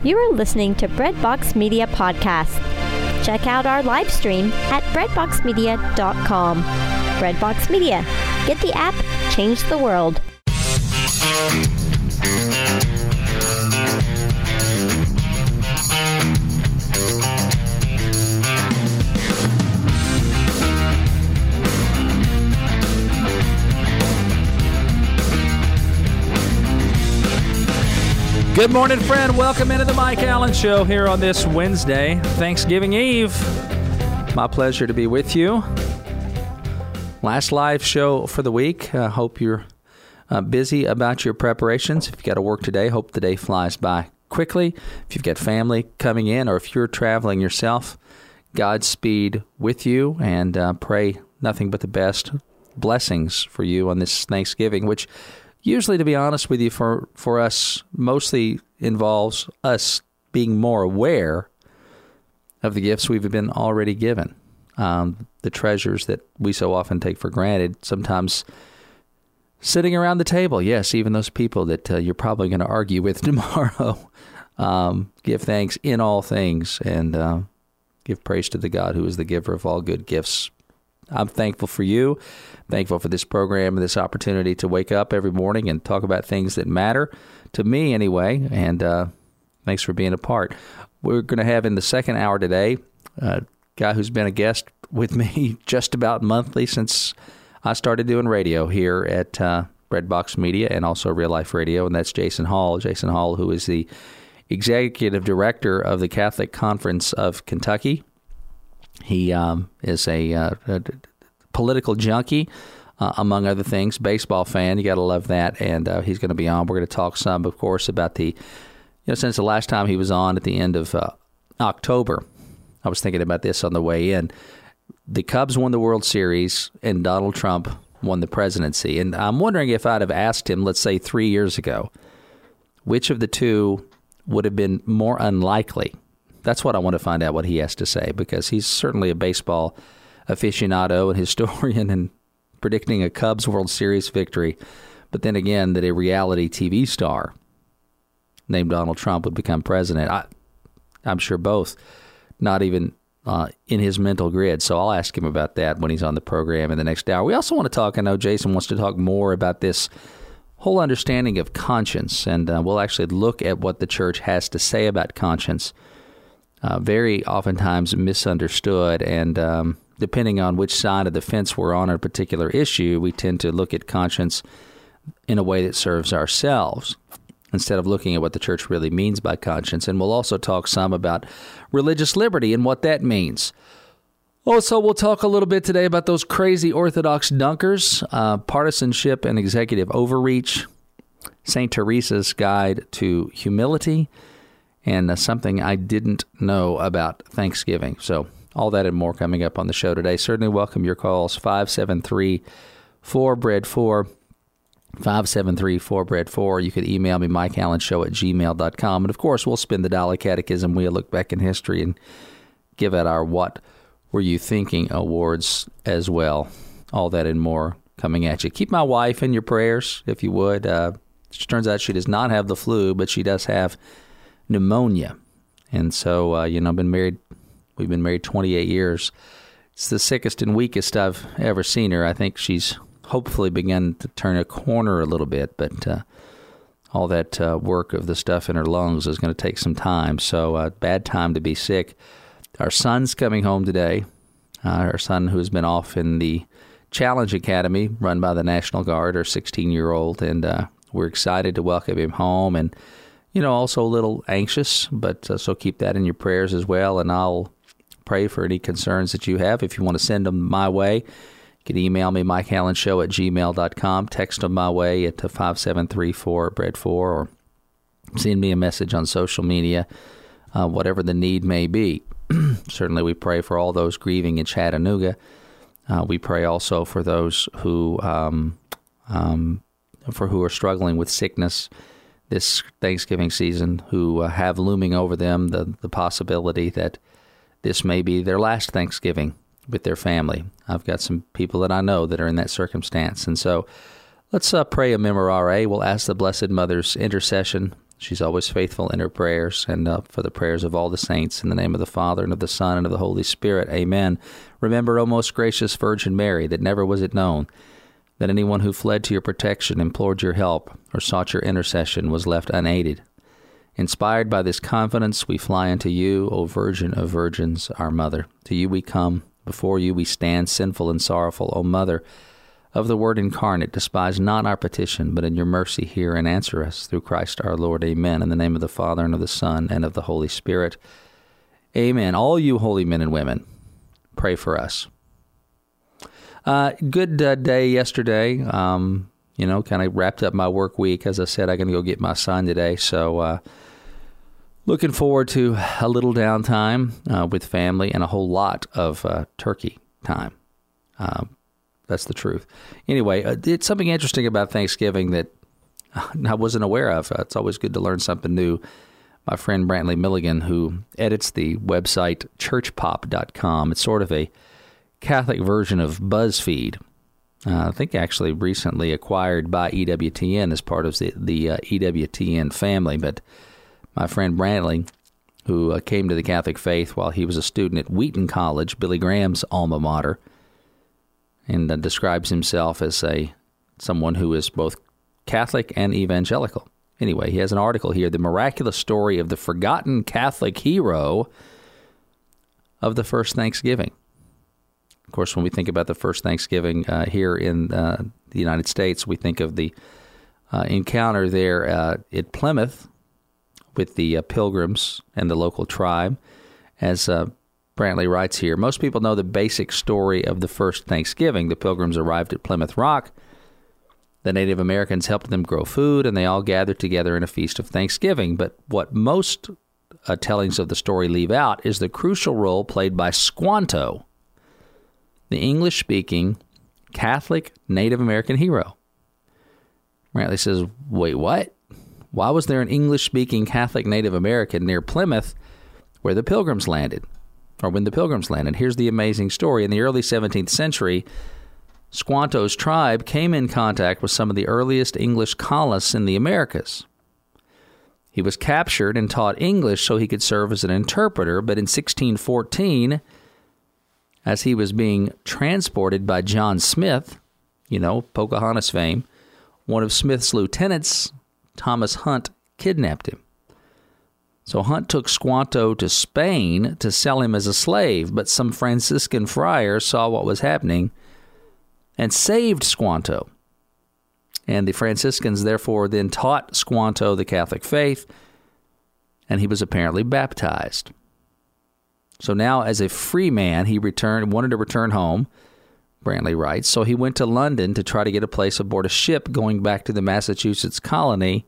You are listening to Breadbox Media Podcast. Check out our live stream at breadboxmedia.com. Breadbox Media. Get the app, change the world. Good morning, friend. Welcome into the Mike Allen Show here on this Wednesday, Thanksgiving Eve. My pleasure to be with you. Last live show for the week. I hope you're busy about your preparations. If you've got to work today, hope the day flies by quickly. If you've got family coming in or if you're traveling yourself, Godspeed with you, and pray nothing but the best blessings for you on this Thanksgiving, which usually, to be honest with you, for us, mostly involves us being more aware of the gifts we've been already given, the treasures that we so often take for granted, sometimes sitting around the table. Yes, even those people that you're probably going to argue with tomorrow. Give thanks in all things and give praise to the God who is the giver of all good gifts. I'm thankful for you, thankful for this program and this opportunity to wake up every morning and talk about things that matter, to me anyway, and thanks for being a part. We're going to have in the second hour today a guy who's been a guest with me just about monthly since I started doing radio here at Breadbox Media and also Real Life Radio, and that's Jason Hall. Jason Hall, who is the Executive Director of the Catholic Conference of Kentucky. He is a political junkie, among other things, baseball fan. You got to love that. And he's going to be on. We're going to talk some, of course, about since the last time he was on at the end of October. I was thinking about this on the way in. The Cubs won the World Series and Donald Trump won the presidency. And I'm wondering if I'd have asked him, let's say 3 years ago, which of the two would have been more unlikely. That's what I want to find out what he has to say, because he's certainly a baseball aficionado and historian and predicting a Cubs World Series victory. But then again, that a reality TV star named Donald Trump would become president. I'm sure both not even in his mental grid. So I'll ask him about that when he's on the program in the next hour. We also want to talk, I know Jason wants to talk more about this whole understanding of conscience. And we'll actually look at what the church has to say about conscience. Very oftentimes misunderstood, and depending on which side of the fence we're on a particular issue, we tend to look at conscience in a way that serves ourselves instead of looking at what the church really means by conscience. And we'll also talk some about religious liberty and what that means. Also, we'll talk a little bit today about those crazy Orthodox dunkers, partisanship and executive overreach, St. Teresa's Guide to Humility, and something I didn't know about Thanksgiving. So all that and more coming up on the show today. Certainly welcome your calls, 573-4BREAD4, 573-4BREAD4. You could email me, mikeallenshow@gmail.com. And, of course, we'll spin the Dollar Catechism. We'll look back in history and give out our What Were You Thinking awards as well. All that and more coming at you. Keep my wife in your prayers, if you would. It turns out she does not have the flu, but she does have pneumonia. And so, we've been married 28 years. It's the sickest and weakest I've ever seen her. I think she's hopefully begun to turn a corner a little bit, but all that work of the stuff in her lungs is going to take some time. So, bad time to be sick. Our son's coming home today. Our son, who's been off in the Challenge Academy run by the National Guard, our 16-year-old, and we're excited to welcome him home. And also a little anxious, but so keep that in your prayers as well. And I'll pray for any concerns that you have. If you want to send them my way, you can email me, mikeallenshow@gmail.com. Text them my way at 573-4BREAD4, or send me a message on social media, whatever the need may be. Certainly we pray for all those grieving in Chattanooga. We pray also for those who are struggling with sickness this Thanksgiving season, who have looming over them the possibility that this may be their last Thanksgiving with their family. I've got some people that I know that are in that circumstance. And so let's pray a memorare. We'll ask the Blessed Mother's intercession She's always faithful in her prayers, and for the prayers of all the saints, in the name of the Father, and of the Son, and of the Holy Spirit. Amen. Remember, O most gracious Virgin Mary, that never was it known that anyone who fled to your protection, implored your help, or sought your intercession was left unaided. Inspired by this confidence, we fly unto you, O Virgin of Virgins, our Mother. To you we come, before you we stand, sinful and sorrowful. O Mother of the Word incarnate, despise not our petition, but in your mercy hear and answer us, through Christ our Lord. Amen. In the name of the Father, and of the Son, and of the Holy Spirit. Amen. All you holy men and women, pray for us. Good day yesterday. Kind of wrapped up my work week. As I said, I'm going to go get my son today, so looking forward to a little downtime with family and a whole lot of turkey time. That's the truth. Anyway, it's something interesting about Thanksgiving that I wasn't aware of. It's always good to learn something new. My friend Brantley Milligan, who edits the website churchpop.com, it's sort of a Catholic version of BuzzFeed. I think actually recently acquired by EWTN as part of the EWTN family. But my friend Brantley, who came to the Catholic faith while he was a student at Wheaton College, Billy Graham's alma mater, and describes himself as someone who is both Catholic and evangelical. Anyway, he has an article here, The Miraculous Story of the Forgotten Catholic Hero of the First Thanksgiving. Of course, when we think about the first Thanksgiving here in the United States, we think of the encounter there at Plymouth with the Pilgrims and the local tribe. As Brantley writes here, most people know the basic story of the first Thanksgiving. The Pilgrims arrived at Plymouth Rock. The Native Americans helped them grow food, and they all gathered together in a feast of Thanksgiving. But what most tellings of the story leave out is the crucial role played by Squanto, the English-speaking Catholic Native American hero. Brantley says, wait, what? Why was there an English-speaking Catholic Native American near Plymouth where the Pilgrims landed? Or when the Pilgrims landed? Here's the amazing story. In the early 17th century, Squanto's tribe came in contact with some of the earliest English colonists in the Americas. He was captured and taught English so he could serve as an interpreter, but in 1614, as he was being transported by John Smith, Pocahontas fame, one of Smith's lieutenants, Thomas Hunt, kidnapped him. So Hunt took Squanto to Spain to sell him as a slave, but some Franciscan friars saw what was happening and saved Squanto. And the Franciscans therefore then taught Squanto the Catholic faith, and he was apparently baptized. So now as a free man, he wanted to return home, Brantley writes, so he went to London to try to get a place aboard a ship going back to the Massachusetts colony.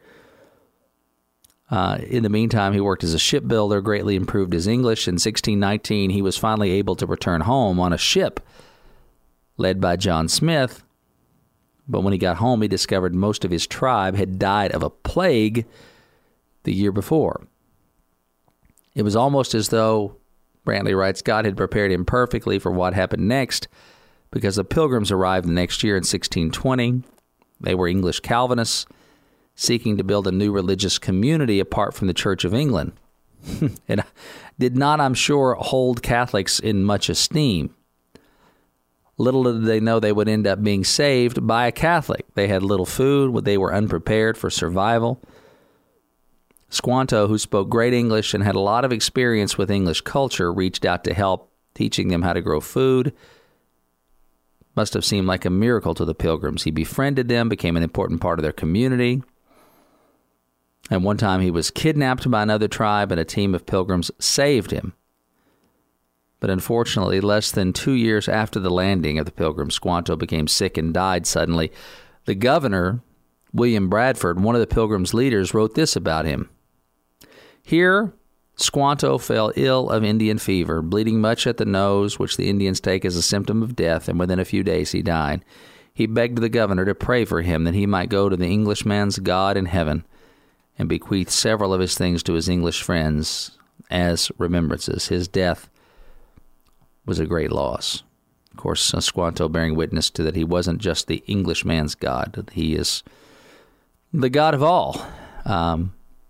In the meantime, he worked as a shipbuilder, greatly improved his English. In 1619, he was finally able to return home on a ship led by John Smith. But when he got home, he discovered most of his tribe had died of a plague the year before. It was almost as though, Brantley writes, God had prepared him perfectly for what happened next, because the Pilgrims arrived the next year in 1620. They were English Calvinists, seeking to build a new religious community apart from the Church of England. And did not, I'm sure, hold Catholics in much esteem. Little did they know they would end up being saved by a Catholic. They had little food, they were unprepared for survival. Squanto, who spoke great English and had a lot of experience with English culture, reached out to help, teaching them how to grow food. Must have seemed like a miracle to the Pilgrims. He befriended them, became an important part of their community. And one time he was kidnapped by another tribe, and a team of Pilgrims saved him. But unfortunately, less than 2 years after the landing of the Pilgrims, Squanto became sick and died suddenly. The governor, William Bradford, one of the Pilgrims' leaders, wrote this about him. Here, Squanto fell ill of Indian fever, bleeding much at the nose, which the Indians take as a symptom of death, and within a few days he died. He begged the governor to pray for him, that he might go to the Englishman's God in heaven, and bequeathed several of his things to his English friends as remembrances. His death was a great loss. Of course, Squanto bearing witness to that he wasn't just the Englishman's God. He is the God of all.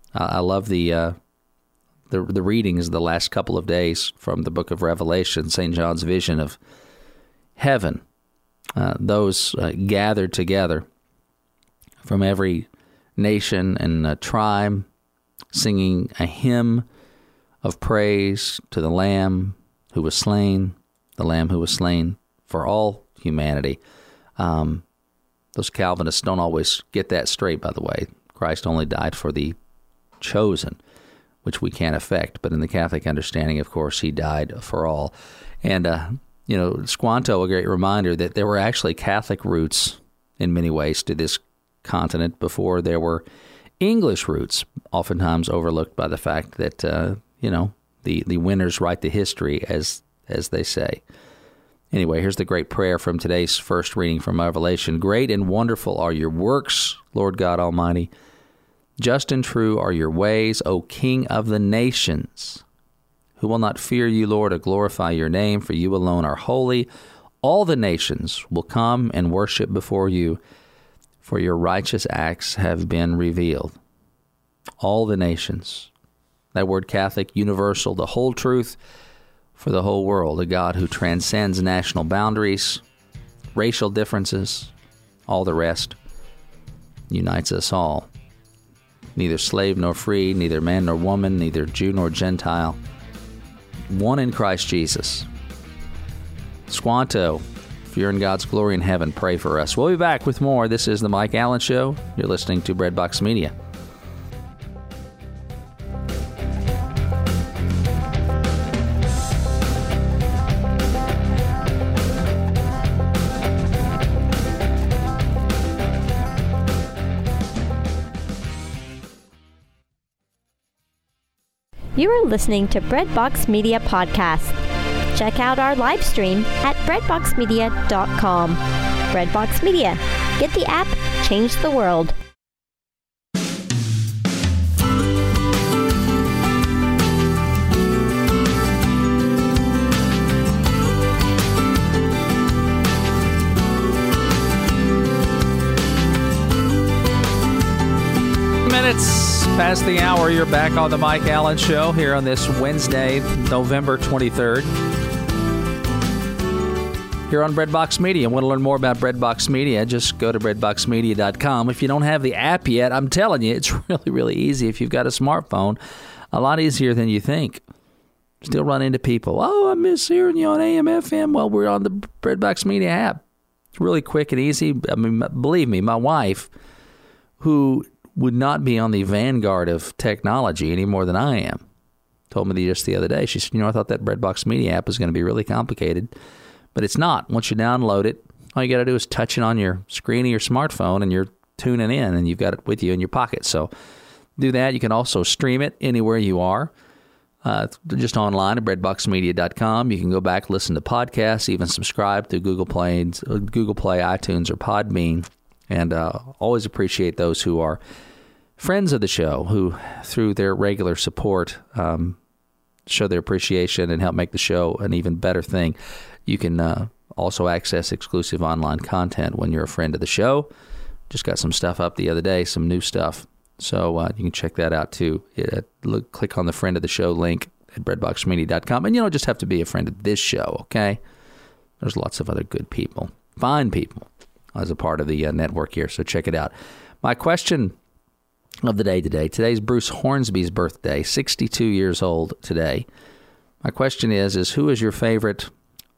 I love the readings the last couple of days from the book of Revelation, St. John's vision of heaven, those gathered together from every nation and tribe, singing a hymn of praise to the Lamb who was slain, the Lamb who was slain for all humanity. Those Calvinists don't always get that straight, by the way. Christ only died for the chosen, which we can't affect. But in the Catholic understanding, of course, he died for all. And, Squanto, a great reminder that there were actually Catholic roots in many ways to this continent before there were English roots, oftentimes overlooked by the fact that, the winners write the history, as they say. Anyway, here's the great prayer from today's first reading from Revelation. Great and wonderful are your works, Lord God Almighty. Just and true are your ways, O King of the nations. Who will not fear you, Lord, or glorify your name, for you alone are holy. All the nations will come and worship before you, for your righteous acts have been revealed. All the nations. That word Catholic, universal, the whole truth for the whole world. A God who transcends national boundaries, racial differences, all the rest, unites us all. Neither slave nor free, neither man nor woman, neither Jew nor Gentile. One in Christ Jesus. Squanto, if you're in God's glory in heaven, pray for us. We'll be back with more. This is the Mike Allen Show. You're listening to Breadbox Media. You are listening to Breadbox Media Podcast. Check out our live stream at breadboxmedia.com. Breadbox Media. Get the app, change the world. Minutes past the hour, you're back on the Mike Allen Show here on this Wednesday, November 23rd. Here on Breadbox Media. Want to learn more about Breadbox Media? Just go to breadboxmedia.com. If you don't have the app yet, I'm telling you, it's really, really easy. If you've got a smartphone, a lot easier than you think. Still run into people, I miss hearing you on AM, FM. Well, we're on the Breadbox Media app. It's really quick and easy. I mean, believe me, my wife, who would not be on the vanguard of technology any more than I am, told me just the other day. She said, I thought that Breadbox Media app was going to be really complicated, but it's not. Once you download it, all you got to do is touch it on your screen of your smartphone, and you're tuning in, and you've got it with you in your pocket. So do that. You can also stream it anywhere you are, just online at breadboxmedia.com. You can go back, listen to podcasts, even subscribe to Google Play, iTunes, or Podbean. And always appreciate those who are friends of the show, who, through their regular support, show their appreciation and help make the show an even better thing. You can also access exclusive online content when you're a friend of the show. Just got some stuff up the other day, some new stuff. So you can check that out, too. Click on the friend of the show link at breadboxmedia.com. And you don't just have to be a friend of this show, okay? There's lots of other good people, fine people, as a part of the network here, so check it out. My question of the day today's Bruce Hornsby's birthday, 62 years old today. My question is who is your favorite,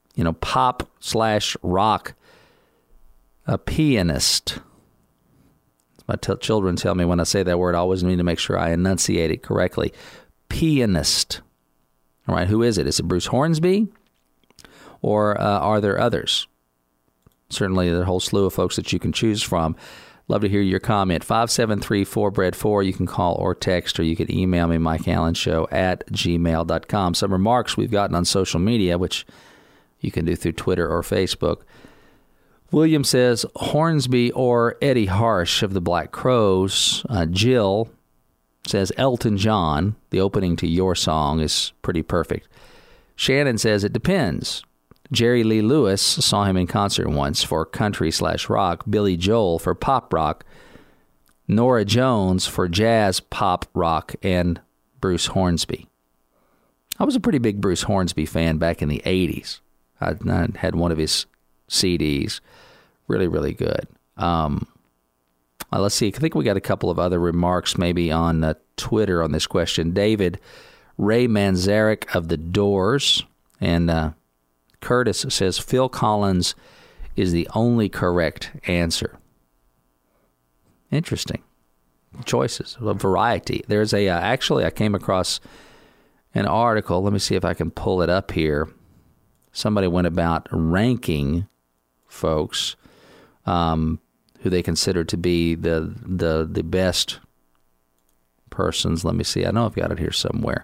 pop/rock pianist? My children tell me when I say that word, I always need to make sure I enunciate it correctly. Pianist. All right, who is it? Is it Bruce Hornsby, or are there others? Certainly, there's a whole slew of folks that you can choose from. Love to hear your comment. 573-4BREAD4. You can call or text, or you can email me, mikeallenshow@gmail.com. Some remarks we've gotten on social media, which you can do through Twitter or Facebook. William says, Hornsby or Eddie Harsh of the Black Crowes. Jill says, Elton John. The opening to Your Song is pretty perfect. Shannon says, it depends. Jerry Lee Lewis, saw him in concert once for country/rock. Billy Joel for pop rock. Norah Jones for jazz, pop, rock, and Bruce Hornsby. I was a pretty big Bruce Hornsby fan back in the 80s. I had one of his CDs. Really, really good. Let's see. I think we got a couple of other remarks maybe on Twitter on this question. David Ray Manzarek of The Doors. And Curtis says Phil Collins is the only correct answer. Interesting. Choices, a variety. There's actually, I came across an article. Let me see if I can pull it up here. Somebody went about ranking folks who they consider to be the best persons. Let me see. I know I've got it here somewhere.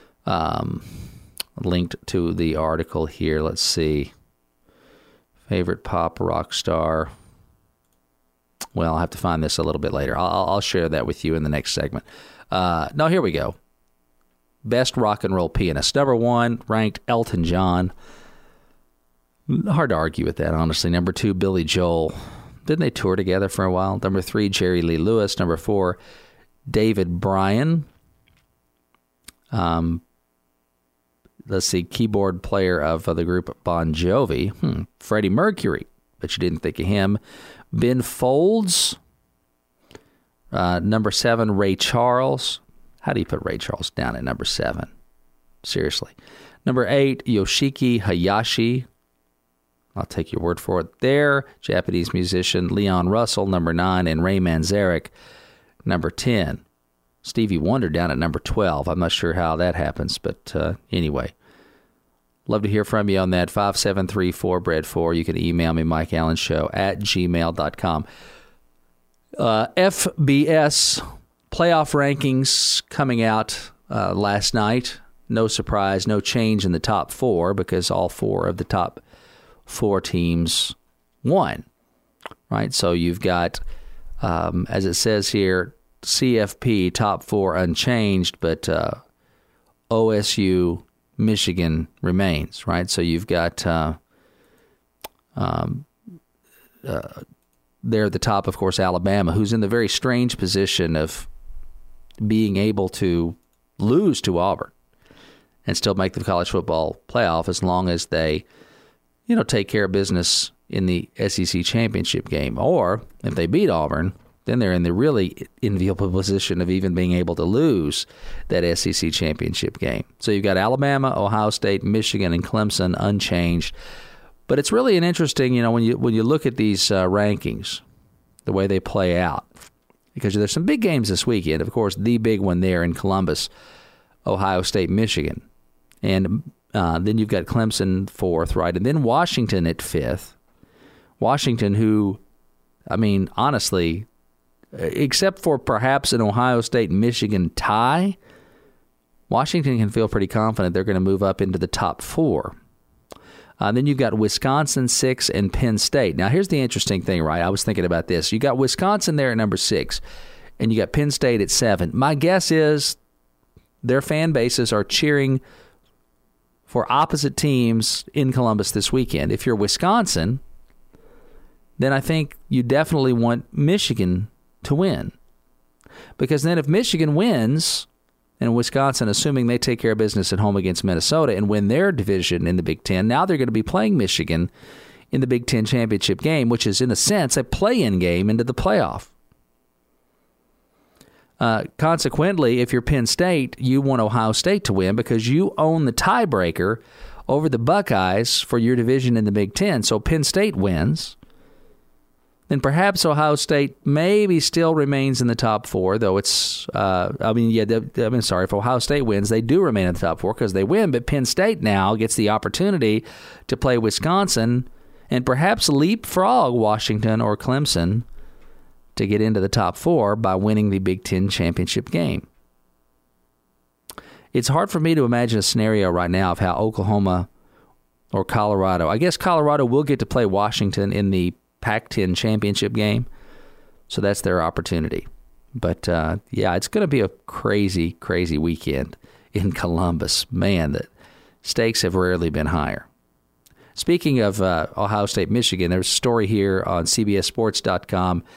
Linked to the article here. Let's see. Favorite pop rock star. Well, I'll have to find this a little bit later. I'll share that with you in the next segment. No, here we go. Best rock and roll pianist. Number 1, ranked Elton John. Hard to argue with that, honestly. Number 2, Billy Joel. Didn't they tour together for a while? Number 3, Jerry Lee Lewis. Number 4, David Bryan. Let's see, keyboard player of the group Bon Jovi. Freddie Mercury. But you didn't think of him. Ben Folds. Number 7, Ray Charles. How do you put Ray Charles down at number 7? Seriously. Number 8, Yoshiki Hayashi. I'll take your word for it there. Japanese musician Leon Russell, number 9, and Ray Manzarek, number 10. Stevie Wonder down at number 12. I'm not sure how that happens, but anyway. Love to hear from you on that. 573-4BREAD4. You can email me, MikeAllenShow@gmail.com. FBS playoff rankings coming out last night. No surprise, no change in the top 4 because all 4 of the top 4 teams won. Right? So you've got, as it says here, CFP top 4 unchanged, but OSU, Michigan remains, right? So you've got there at the top, of course, Alabama, who's in the very strange position of being able to lose to Auburn and still make the college football playoff as long as they, take care of business in the SEC championship game. Or if they beat Auburn, then they're in the really enviable position of even being able to lose that SEC championship game. So you've got Alabama, Ohio State, Michigan, and Clemson unchanged. But it's really an interesting, when you look at these rankings, the way they play out, because there's some big games this weekend. Of course, the big one there in Columbus, Ohio State, Michigan. And then you've got Clemson 4th, right? And then Washington at 5th. Washington, who, honestly, except for perhaps an Ohio State-Michigan tie, Washington can feel pretty confident they're going to move up into the top 4. Then you've got Wisconsin 6 and Penn State. Now, here's the interesting thing, right? I was thinking about this. You got Wisconsin there at number 6, and you got Penn State at 7. My guess is their fan bases are cheering for opposite teams in Columbus this weekend. If you're Wisconsin, then I think you definitely want Michigan to win. Because then if Michigan wins, and Wisconsin, assuming they take care of business at home against Minnesota and win their division in the Big Ten, now they're going to be playing Michigan in the Big Ten championship game, which is, in a sense, a play-in game into the playoff. Consequently, if you're Penn State, you want Ohio State to win because you own the tiebreaker over the Buckeyes for your division in the Big Ten. So Penn State wins. Then perhaps Ohio State maybe still remains in the top 4, though it's, if Ohio State wins, they do remain in the top 4 because they win, but Penn State now gets the opportunity to play Wisconsin and perhaps leapfrog Washington or Clemson to get into the top 4 by winning the Big Ten championship game. It's hard for me to imagine a scenario right now of how Oklahoma or Colorado, I guess Colorado will get to play Washington in the Pac-10 championship game, so that's their opportunity. But, it's going to be a crazy, crazy weekend in Columbus. Man, the stakes have rarely been higher. Speaking of Ohio State, Michigan, there's a story here on CBSSports.com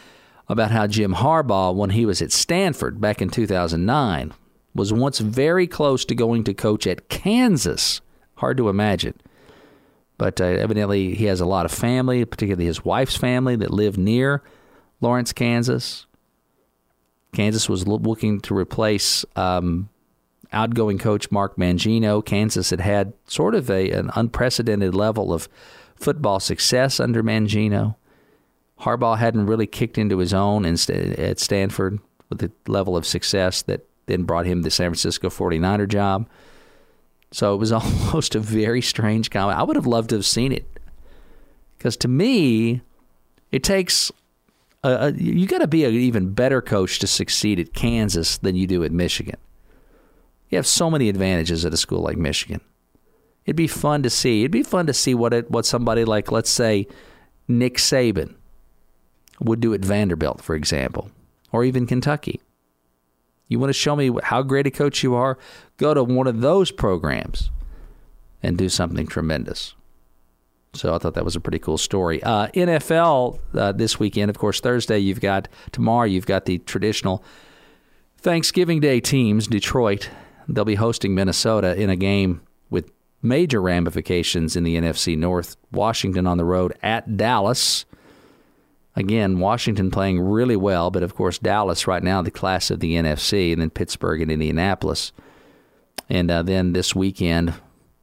about how Jim Harbaugh, when he was at Stanford back in 2009, was once very close to going to coach at Kansas. Hard to imagine. But evidently he has a lot of family, particularly his wife's family, that live near Lawrence, Kansas. Kansas was looking to replace outgoing coach Mark Mangino. Kansas had sort of an unprecedented level of football success under Mangino. Harbaugh hadn't really kicked into his own at Stanford with the level of success that then brought him the San Francisco 49er job. So it was almost a very strange comment. I would have loved to have seen it. Because to me, it takes... you got to be an even better coach to succeed at Kansas than you do at Michigan. You have so many advantages at a school like Michigan. It'd be fun to see. It'd be fun to see what somebody like, let's say, Nick Saban would do at Vanderbilt, for example, or even Kentucky. You want to show me how great a coach you are? Go to one of those programs and do something tremendous. So I thought that was a pretty cool story. NFL this weekend, of course, tomorrow you've got the traditional Thanksgiving Day teams. Detroit, they'll be hosting Minnesota in a game with major ramifications in the NFC North. Washington on the road at Dallas. Again, Washington playing really well, but of course Dallas right now the class of the NFC, and then Pittsburgh and Indianapolis. And then this weekend,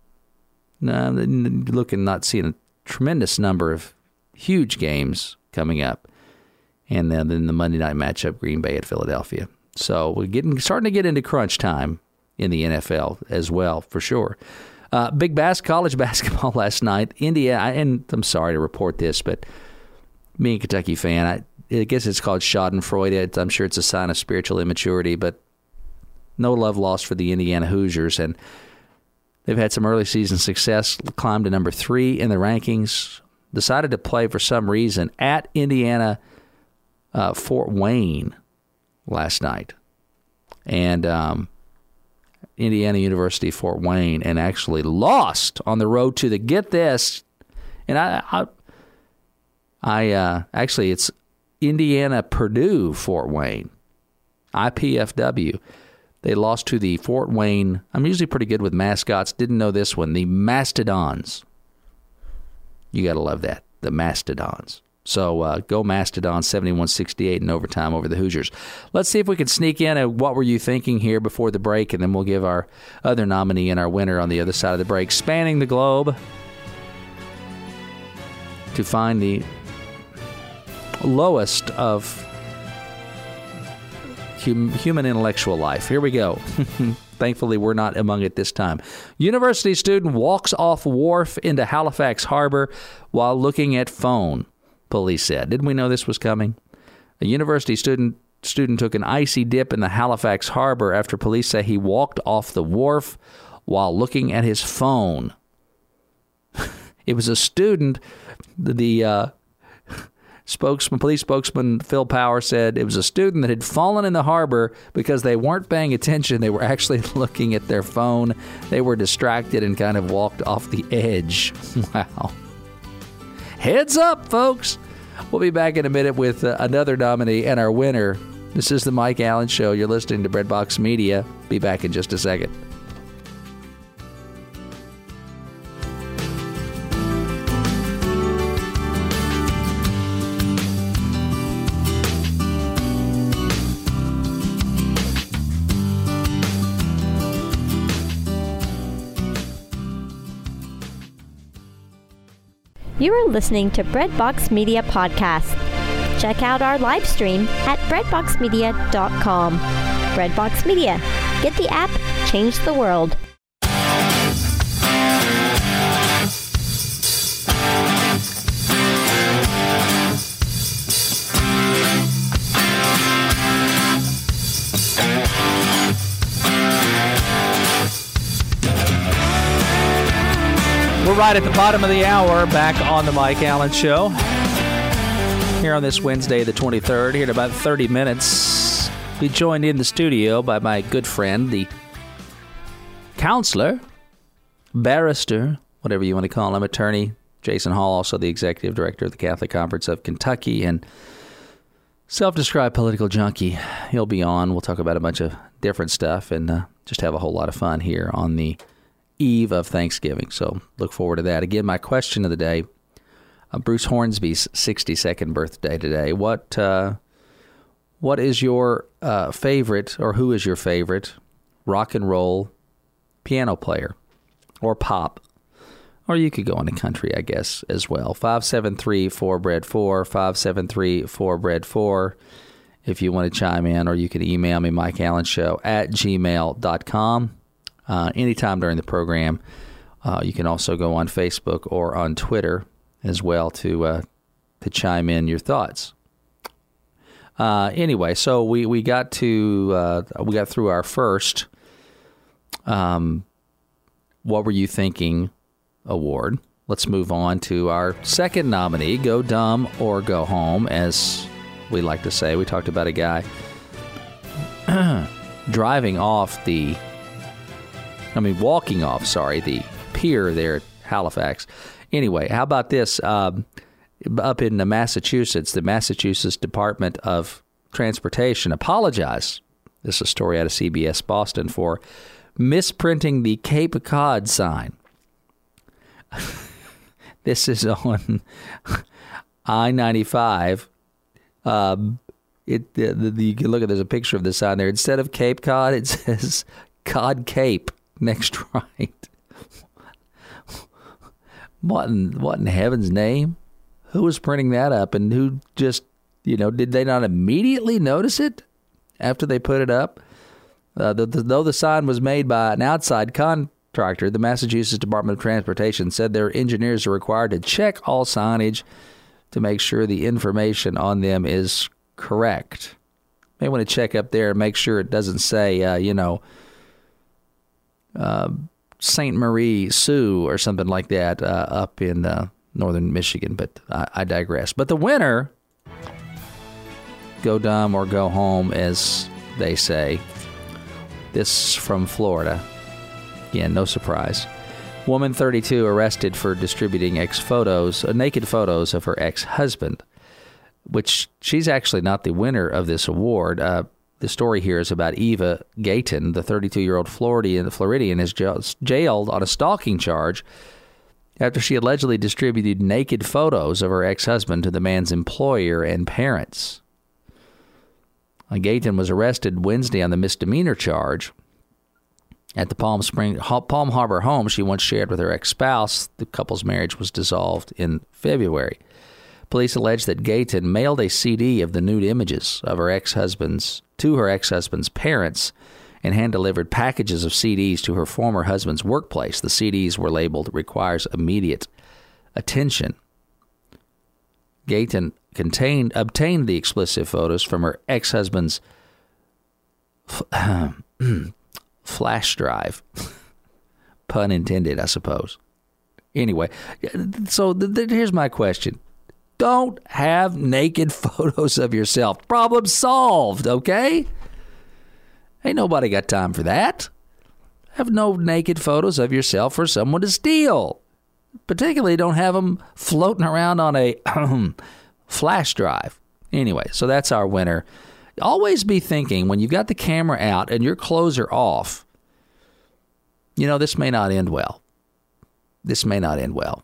not seeing a tremendous number of huge games coming up. And then the Monday night matchup, Green Bay at Philadelphia. So we're starting to get into crunch time in the NFL as well, for sure. Big college basketball last night. And I'm sorry to report this, but me, a Kentucky fan, I guess it's called schadenfreude. I'm sure it's a sign of spiritual immaturity, but no love lost for the Indiana Hoosiers. And they've had some early season success, climbed to number 3 in the rankings, decided to play for some reason at Indiana Fort Wayne last night. And Indiana University Fort Wayne, and actually lost on the road to get this, and actually it's Indiana Purdue Fort Wayne, IPFW. They lost to the Fort Wayne. I'm usually pretty good with mascots. Didn't know this one. The Mastodons. You got to love that. The Mastodons. So go Mastodons, 71-68 in overtime over the Hoosiers. Let's see if we can sneak in a what were you thinking here before the break, and then we'll give our other nominee and our winner on the other side of the break. Spanning the globe to find the lowest of human intellectual life. Here we go. Thankfully, we're not among it this time. University student walks off wharf into Halifax Harbor while looking at phone, police said. Didn't we know this was coming? A university student took an icy dip in the Halifax Harbor after police say he walked off the wharf while looking at his phone. It was a student. The police spokesman Phil Power said it was a student that had fallen in the harbor because they weren't paying attention. They were actually looking at their phone. They were distracted and kind of walked off the edge. Wow. Heads up, folks. We'll be back in a minute with another nominee and our winner. This is the Mike Allen Show. You're listening to Breadbox Media. Be back in just a second. You are listening to Breadbox Media Podcast. Check out our live stream at breadboxmedia.com. Breadbox Media. Get the app, change the world. We're right at the bottom of the hour, back on the Mike Allen Show. Here on this Wednesday, the 23rd, here in about 30 minutes, be joined in the studio by my good friend, the counselor, barrister, whatever you want to call him, attorney, Jason Hall, also the executive director of the Catholic Conference of Kentucky, and self-described political junkie. He'll be on. We'll talk about a bunch of different stuff and just have a whole lot of fun here on the eve of Thanksgiving. So look forward to that. Again, my question of the day, Bruce Hornsby's 62nd birthday today. What is your favorite, or who is your favorite rock and roll piano player or pop? Or you could go into country, I guess, as well. 573-4BREAD4, 573-4BREAD4 if you want to chime in, or you can email me, MikeAllenShow@gmail.com. Anytime during the program. You can also go on Facebook or on Twitter as well to chime in your thoughts. Anyway, so we got through our first What Were You Thinking award. Let's move on to our second nominee, Go Dumb or Go Home, as we like to say. We talked about a guy walking off the pier there at Halifax. Anyway, how about this? Up in Massachusetts, the Massachusetts Department of Transportation apologized. This is a story out of CBS Boston for misprinting the Cape Cod sign. This is on I-95. You can look at, there's a picture of the sign there. Instead of Cape Cod, it says Cod Cape next right. What in heaven's name? Who was printing that up, and who just, did they not immediately notice it after they put it up? Though the sign was made by an outside contractor, the Massachusetts Department of Transportation said their engineers are required to check all signage to make sure the information on them is correct. May want to check up there and make sure it doesn't say, St. Marie Sue or something like that up in northern Michigan. But I digress. But the winner, Go Dumb or Go Home, as they say. This from Florida. Again, no surprise. Woman 32 arrested for distributing naked photos of her ex-husband, which she's actually not the winner of this award. The story here is about Eva Gayton, the 32-year-old Floridian is jailed on a stalking charge after she allegedly distributed naked photos of her ex-husband to the man's employer and parents. Gayton was arrested Wednesday on the misdemeanor charge at the Palm Harbor home she once shared with her ex-spouse. The couple's marriage was dissolved in February. Police allege that Gayton mailed a CD of the nude images of her ex-husband's parents and hand-delivered packages of CDs to her former husband's workplace. The CDs were labeled "Requires Immediate Attention." Gayton obtained the explicit photos from her ex-husband's flash drive. Pun intended, I suppose. Anyway, so here's my question. Don't have naked photos of yourself. Problem solved, okay? Ain't nobody got time for that. Have no naked photos of yourself for someone to steal. Particularly don't have them floating around on a flash drive. Anyway, so that's our winner. Always be thinking when you've got the camera out and your clothes are off, this may not end well. This may not end well.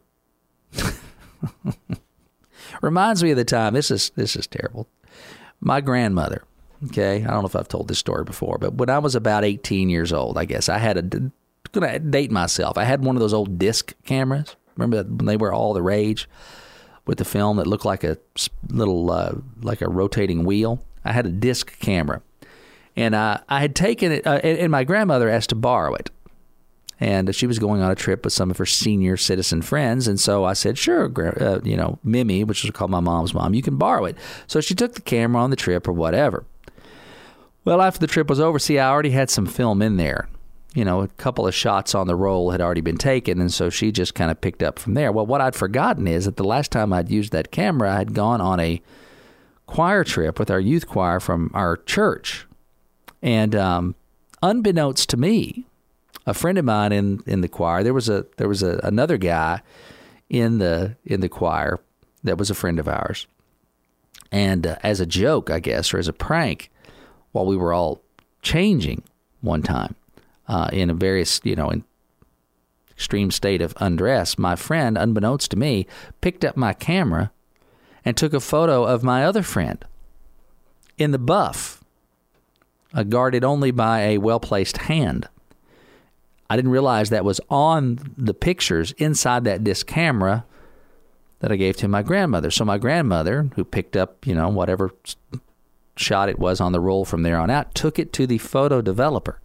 Reminds me of the time, this is terrible. My grandmother, okay, I don't know if I've told this story before, but when I was about 18 years old, I guess, I had going to date myself. I had one of those old disc cameras. Remember that when they were all the rage with the film that looked like a little, like a rotating wheel? I had a disc camera, and I had taken it, and my grandmother asked to borrow it. And she was going on a trip with some of her senior citizen friends. And so I said, sure, Mimi, which was called my mom's mom, you can borrow it. So she took the camera on the trip or whatever. Well, after the trip was over, I already had some film in there. A couple of shots on the roll had already been taken. And so she just kind of picked up from there. Well, what I'd forgotten is that the last time I'd used that camera, I had gone on a choir trip with our youth choir from our church. And unbeknownst to me, a friend of mine in the choir, there was another guy in the choir that was a friend of ours. And as a joke, I guess, or as a prank, while we were all changing one time in a various, in extreme state of undress, my friend, unbeknownst to me, picked up my camera and took a photo of my other friend in the buff, guarded only by a well-placed hand. I didn't realize that was on the pictures inside that disc camera that I gave to my grandmother. So my grandmother, who picked up, whatever shot it was on the roll from there on out, took it to the photo developer.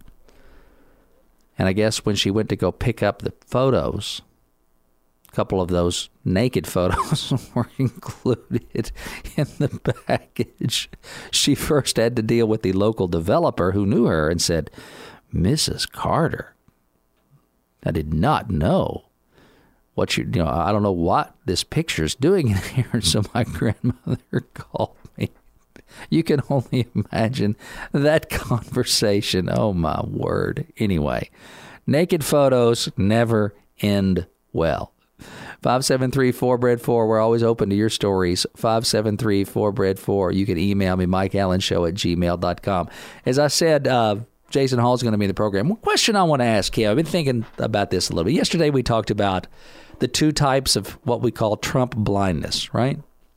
And I guess when she went to go pick up the photos, a couple of those naked photos were included in the package. She first had to deal with the local developer who knew her and said, "Mrs. Carter, I did not know what I don't know what this picture's doing in here." And so my grandmother called me. You can only imagine that conversation. Oh, my word. Anyway, naked photos never end well. 573-4BREAD4. We're always open to your stories. 573-4BREAD4. You can email me, MikeAllenShow@gmail.com. As I said, Jason Hall is going to be in the program. One question I want to ask him, I've been thinking about this a little bit. Yesterday we talked about the two types of what we call Trump blindness, right?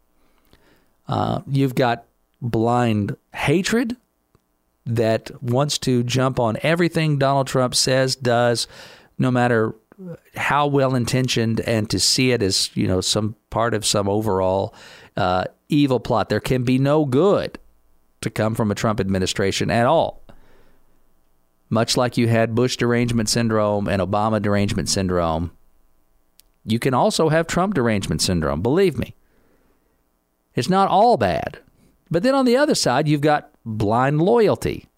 You've got blind hatred that wants to jump on everything Donald Trump says, does, no matter how well-intentioned, and to see it as, some part of some overall evil plot. There can be no good to come from a Trump administration at all. Much like you had Bush derangement syndrome and Obama derangement syndrome, you can also have Trump derangement syndrome. Believe me. It's not all bad. But then on the other side, you've got blind loyalty,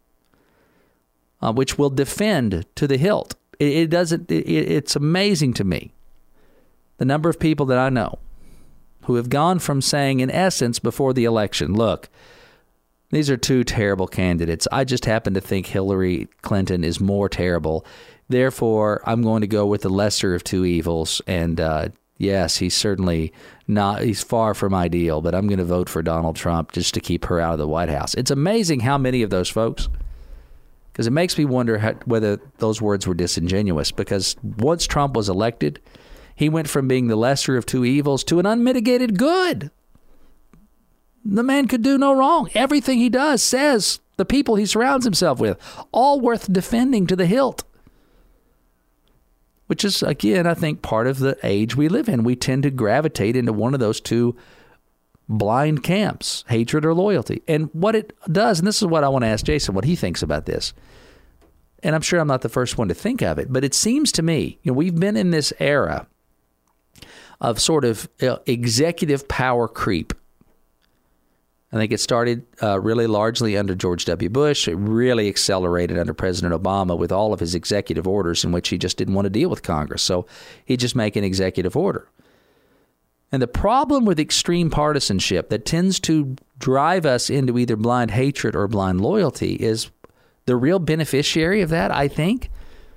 which will defend to the hilt. It's amazing to me, the number of people that I know who have gone from saying, in essence, before the election, look, these are two terrible candidates. I just happen to think Hillary Clinton is more terrible. Therefore, I'm going to go with the lesser of two evils. And yes, he's certainly not, he's far from ideal, but I'm going to vote for Donald Trump just to keep her out of the White House. It's amazing how many of those folks, because it makes me wonder whether those words were disingenuous, because once Trump was elected, he went from being the lesser of two evils to an unmitigated good. The man could do no wrong. Everything he does, says, the people he surrounds himself with, all worth defending to the hilt. Which is, again, I think part of the age we live in. We tend to gravitate into one of those two blind camps, hatred or loyalty. And what it does, and this is what I want to ask Jason, what he thinks about this. And I'm sure I'm not the first one to think of it, but it seems to me, we've been in this era of sort of executive power creep. I think it started really largely under George W. Bush. It really accelerated under President Obama with all of his executive orders in which he just didn't want to deal with Congress. So he'd just make an executive order. And the problem with extreme partisanship that tends to drive us into either blind hatred or blind loyalty is the real beneficiary of that, I think,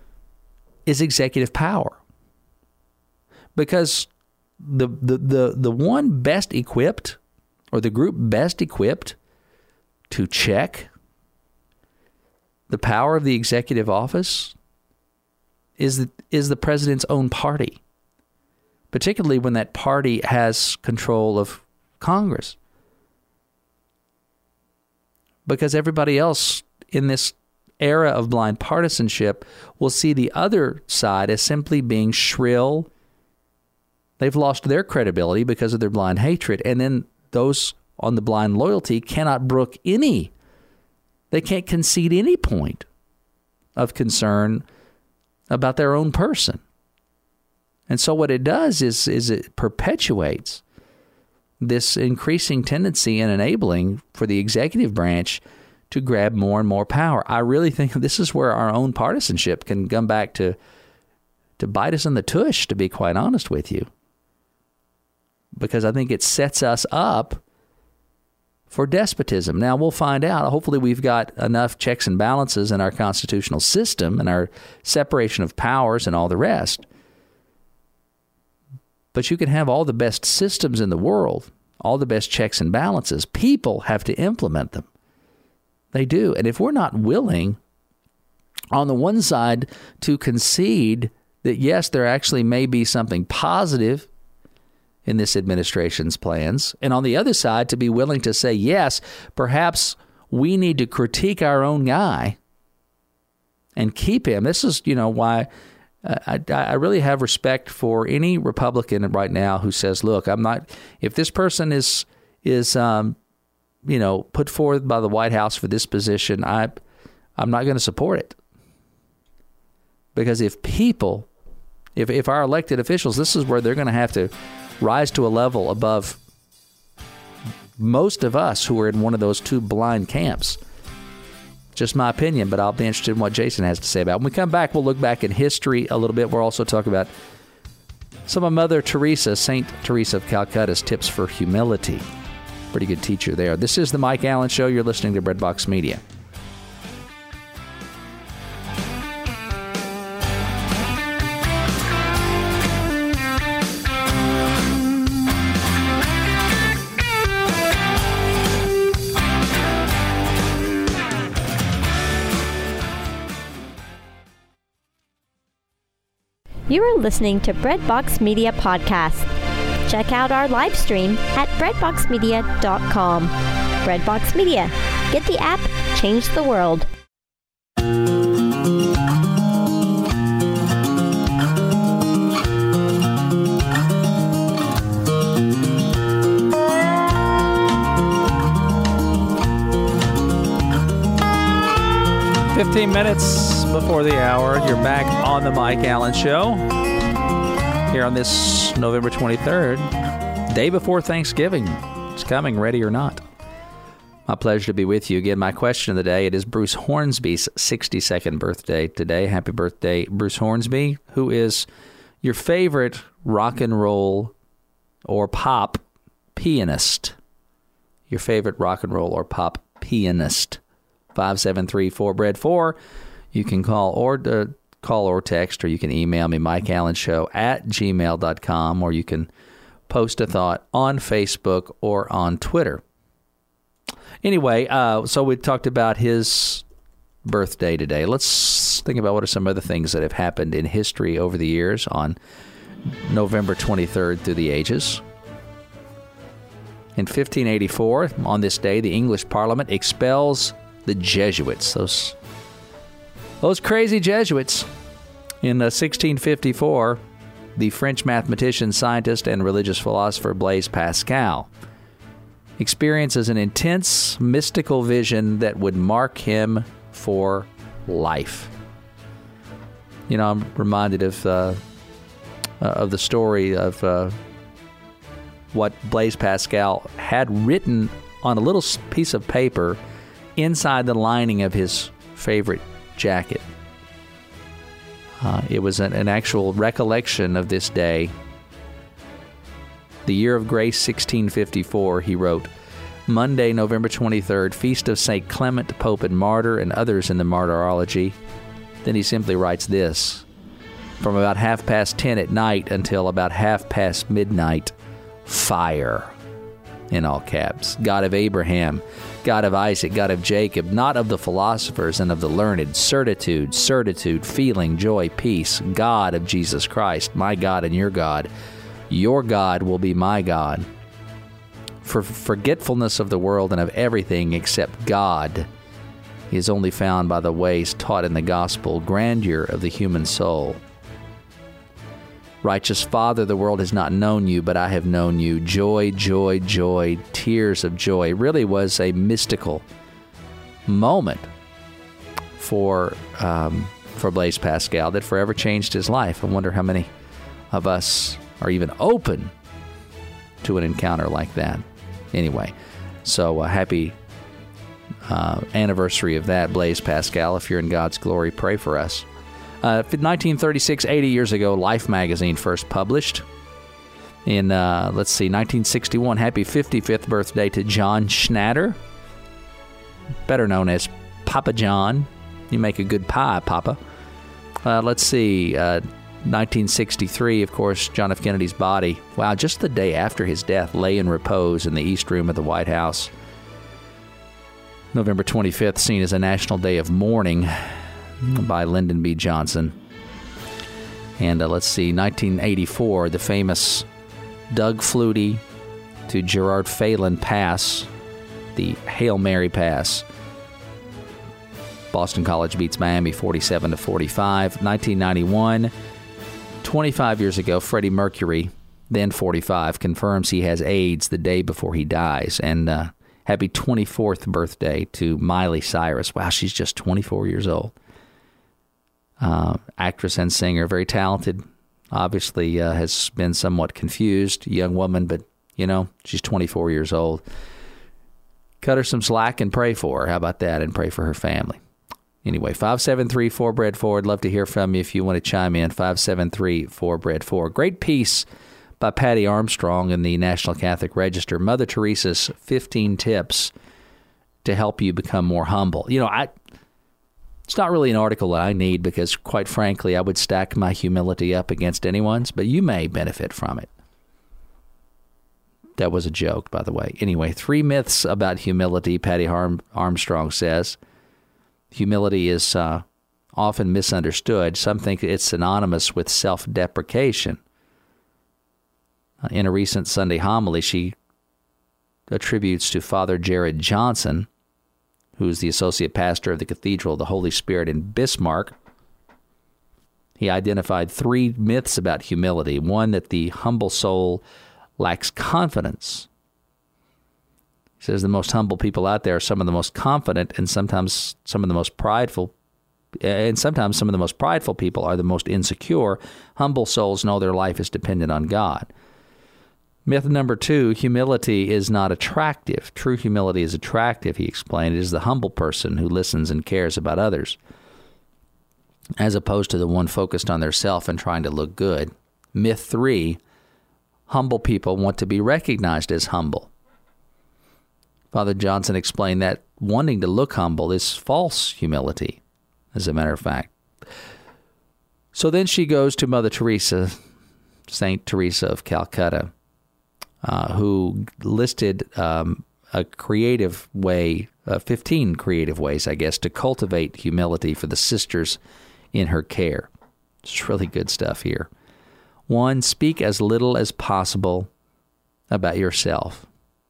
is executive power. Because the one best equipped, or the group best equipped to check the power of the executive office is the president's own party, particularly when that party has control of Congress. Because everybody else in this era of blind partisanship will see the other side as simply being shrill. They've lost their credibility because of their blind hatred, and then those on the blind loyalty cannot brook they can't concede any point of concern about their own person. And so what it does is it perpetuates this increasing tendency and enabling for the executive branch to grab more and more power. I really think this is where our own partisanship can come back to bite us in the tush, to be quite honest with you. Because I think it sets us up for despotism. Now, we'll find out. Hopefully, we've got enough checks and balances in our constitutional system and our separation of powers and all the rest. But you can have all the best systems in the world, all the best checks and balances. People have to implement them. They do. And if we're not willing, on the one side, to concede that, yes, there actually may be something positive in this administration's plans, and on the other side, to be willing to say, yes, perhaps we need to critique our own guy and keep him. This is, why I really have respect for any Republican right now who says, look, if this person is put forward by the White House for this position, I'm not going to support it. Because if our elected officials, this is where they're going to have to rise to a level above most of us who are in one of those two blind camps. Just my opinion, but I'll be interested in what Jason has to say about it. When we come back, we'll look back in history a little bit. We'll also talk about some of Mother Teresa, St. Teresa of Calcutta's tips for humility. Pretty good teacher there. This is the Mike Allen Show. You're listening to Breadbox Media. You are listening to Breadbox Media Podcast. Check out our live stream at breadboxmedia.com. Breadbox Media. Get the app, change the world. Minutes before the hour, you're back on the Mike Allen Show here on this November 23rd, day before Thanksgiving. It's coming, ready or not. My pleasure to be with you again. My question of the day, it is Bruce Hornsby's 62nd birthday today. Happy birthday, Bruce Hornsby. Who is your favorite rock and roll or pop pianist? Your favorite rock and roll or pop pianist? 573-4BREAD4. You can call or text, or you can email me, mikeallenshow@gmail.com, or you can post a thought on Facebook or on Twitter. Anyway, so we talked about his birthday today. Let's think about what are some other things that have happened in history over the years on November 23rd through the ages. In 1584, on this day, the English Parliament expels the Jesuits, those crazy Jesuits. In 1654, the French mathematician, scientist, and religious philosopher Blaise Pascal experiences an intense mystical vision that would mark him for life. I'm reminded of the story of what Blaise Pascal had written on a little piece of paper inside the lining of his favorite jacket. It was an actual recollection of this day. The year of grace, 1654, he wrote, Monday, November 23rd, feast of St. Clement, Pope and Martyr, and others in the martyrology. Then he simply writes this, from about 10:30 at night until about 10:30 midnight, fire, in all caps, God of Abraham, God of Isaac, God of Jacob, not of the philosophers and of the learned, certitude, feeling, joy, peace, God of Jesus Christ, my God and your God will be my God. For forgetfulness of the world and of everything except God is only found by the ways taught in the gospel, grandeur of the human soul. Righteous Father, the world has not known you, but I have known you. Joy, joy, joy, tears of joy. It really was a mystical moment for Blaise Pascal that forever changed his life. I wonder how many of us are even open to an encounter like that. Anyway, so happy anniversary of that, Blaise Pascal. If you're in God's glory, pray for us. 1936, 80 years ago, Life magazine first published. In, 1961, happy 55th birthday to John Schnatter, better known as Papa John. You make a good pie, Papa. 1963, of course, John F. Kennedy's body, just the day after his death, lay in repose in the East Room of the White House. November 25th, seen as a national day of mourning by Lyndon B. Johnson. And let's see, 1984, the famous Doug Flutie to Gerard Phelan pass, the Hail Mary pass. Boston College beats Miami 47-45. 1991, 25 years ago, Freddie Mercury, then 45, confirms he has AIDS the day before he dies. And happy 24th birthday to Miley Cyrus. Wow, she's just 24 years old. Actress and singer, very talented. Obviously has been somewhat confused, young woman, but, she's 24 years old. Cut her some slack and pray for her. How about that? And pray for her family. Anyway, 573-4BREAD-FORWARD. Love to hear from you if you want to chime in. 573-4BREAD-FORWARD. Great piece by Patty Armstrong in the National Catholic Register. Mother Teresa's 15 tips to help you become more humble. It's not really an article that I need because, quite frankly, I would stack my humility up against anyone's, but you may benefit from it. That was a joke, by the way. Anyway, 3 myths about humility, Patty Armstrong says. Humility is often misunderstood. Some think it's synonymous with self-deprecation. In a recent Sunday homily, she attributes to Father Jared Johnson, who is the associate pastor of the Cathedral of the Holy Spirit in Bismarck. He identified 3 myths about humility. One, that the humble soul lacks confidence. He says the most humble people out there are some of the most confident and sometimes some of the most prideful. And sometimes some of the most prideful people are the most insecure. Humble souls know their life is dependent on God. Myth number 2, humility is not attractive. True humility is attractive, he explained. It is the humble person who listens and cares about others, as opposed to the one focused on their self and trying to look good. Myth 3, humble people want to be recognized as humble. Father Johnson explained that wanting to look humble is false humility, as a matter of fact. So then she goes to Mother Teresa, Saint Teresa of Calcutta, who listed a creative way, 15 creative ways, I guess, to cultivate humility for the sisters in her care. It's really good stuff here. 1, speak as little as possible about yourself.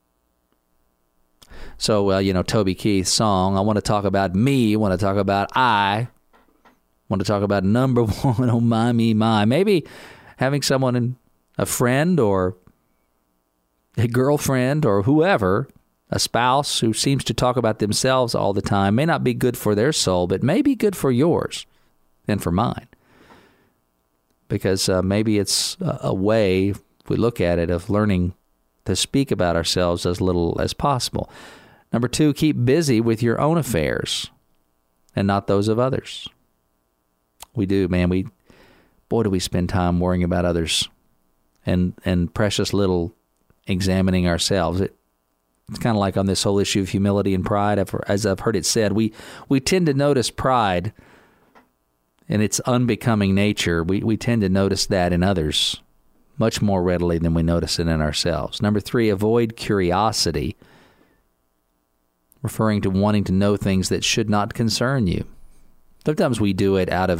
So, Toby Keith's song, I want to talk about me, want to talk about I, want to talk about number 1, oh my, me, my. Maybe having someone, a friend or a girlfriend or whoever, a spouse who seems to talk about themselves all the time may not be good for their soul, but may be good for yours and for mine. Because maybe it's a way, if we look at it, of learning to speak about ourselves as little as possible. Number 2, keep busy with your own affairs and not those of others. We do, man. Do we spend time worrying about others and precious little examining ourselves. It's kind of like on this whole issue of humility and pride. As I've heard it said, we tend to notice pride and its unbecoming nature. We tend to notice that in others much more readily than we notice it in ourselves. Number 3, avoid curiosity, referring to wanting to know things that should not concern you. Sometimes we do it out of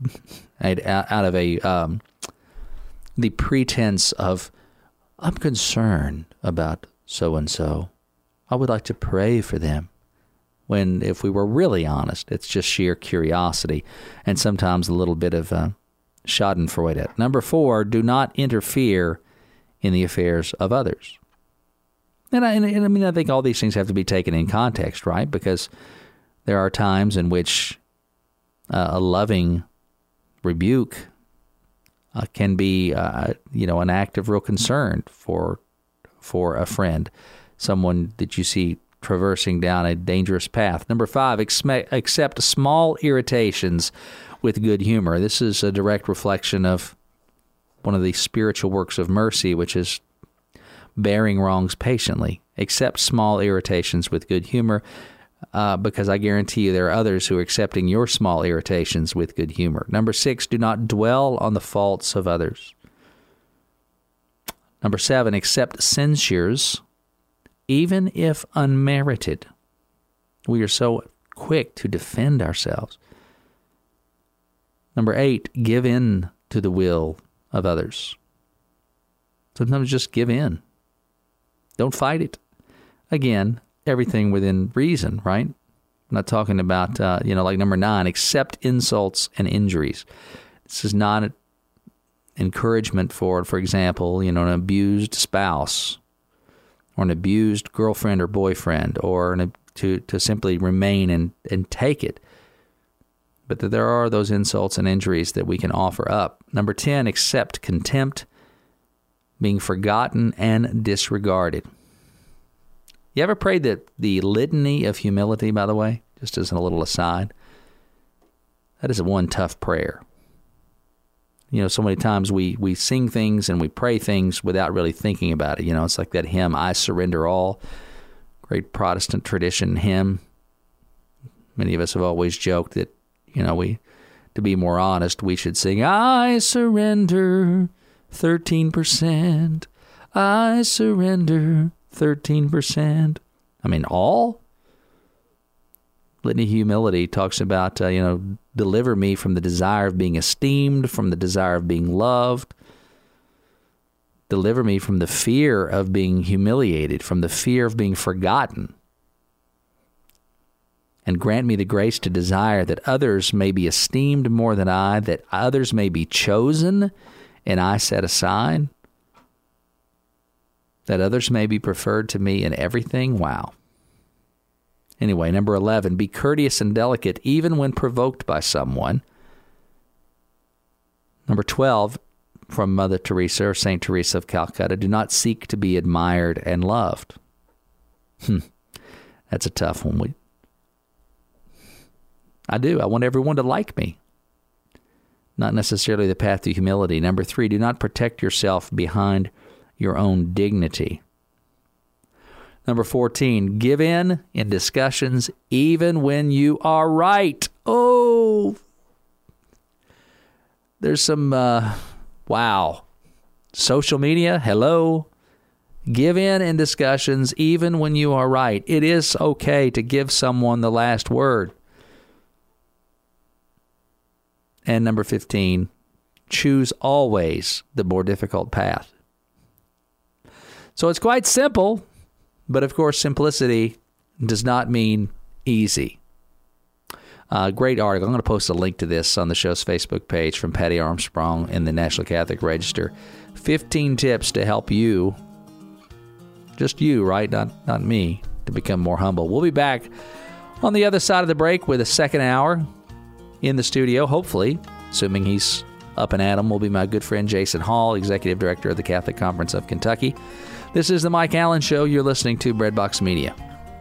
the pretense of, I'm concerned about so-and-so. I would like to pray for them. When, if we were really honest, it's just sheer curiosity and sometimes a little bit of schadenfreude. Number 4, do not interfere in the affairs of others. And I think all these things have to be taken in context, right? Because there are times in which a loving rebuke can be, an act of real concern for a friend, someone that you see traversing down a dangerous path. Number 5, accept small irritations with good humor. This is a direct reflection of one of the spiritual works of mercy, which is bearing wrongs patiently. Accept small irritations with good humor. because I guarantee you there are others who are accepting your small irritations with good humor. Number 6, do not dwell on the faults of others. Number 7, accept censures, even if unmerited. We are so quick to defend ourselves. Number 8, give in to the will of others. Sometimes just give in. Don't fight it. Again, everything within reason, right? I'm not talking about, like number 9, accept insults and injuries. This is not an encouragement for example, an abused spouse or an abused girlfriend or boyfriend, or to simply remain and take it. But that there are those insults and injuries that we can offer up. Number 10, accept contempt, being forgotten and disregarded. You ever prayed the litany of humility, by the way, just as a little aside? That is one tough prayer. So many times we sing things and we pray things without really thinking about it. It's like that hymn, I Surrender All, great Protestant tradition hymn. Many of us have always joked that, to be more honest, we should sing, I surrender 13%. I surrender 13%. I mean, all? Litany of Humility talks about, deliver me from the desire of being esteemed, from the desire of being loved. Deliver me from the fear of being humiliated, from the fear of being forgotten. And grant me the grace to desire that others may be esteemed more than I, that others may be chosen and I set aside, that others may be preferred to me in everything. Wow. Anyway, number 11, be courteous and delicate even when provoked by someone. Number 12, from Mother Teresa or St. Teresa of Calcutta, do not seek to be admired and loved. That's a tough one. I want everyone to like me. Not necessarily the path to humility. Number 3, do not protect yourself behind your own dignity. Number 14, give in discussions even when you are right. Oh, there's some, social media, hello. Give in discussions even when you are right. It is okay to give someone the last word. And number 15, choose always the more difficult path. So it's quite simple, but of course simplicity does not mean easy. Great article. I'm going to post a link to this on the show's Facebook page from Patty Armstrong in the National Catholic Register. 15 tips to help you, just you, right? Not me, to become more humble. We'll be back on the other side of the break with a second hour. In the studio, hopefully, assuming he's up and at 'em, will be my good friend Jason Hall, Executive Director of the Catholic Conference of Kentucky. This is the Mike Allen Show. You're listening to Breadbox Media.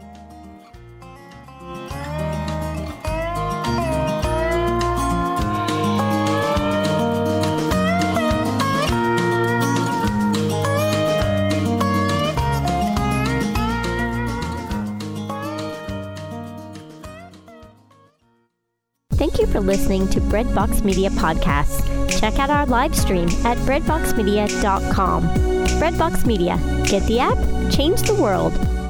Thank you for listening to Breadbox Media Podcasts. Check out our live stream at breadboxmedia.com. Breadbox Media. Get the app, change the world.